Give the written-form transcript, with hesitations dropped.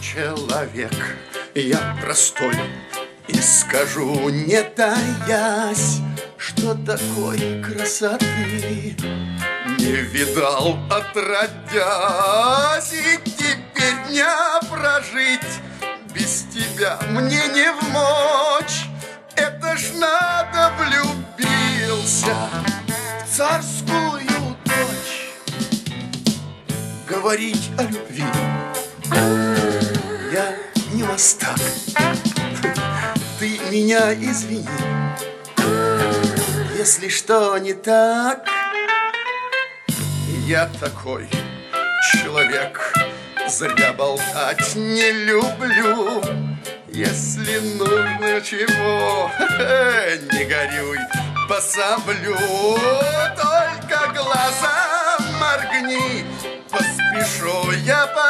человек, я простой, и скажу, не таясь, что такой красоты не видал отродясь, и теперь дня прожить без тебя мне не вмочь. Это ж надо влюбился в царскую дочь. Говорить о любви я не мастак. Ты меня извини, если что не так. Я такой человек, зря болтать не люблю. Если нужно чего, не горюй, пособлю. Только глаза моргни, поспешу я по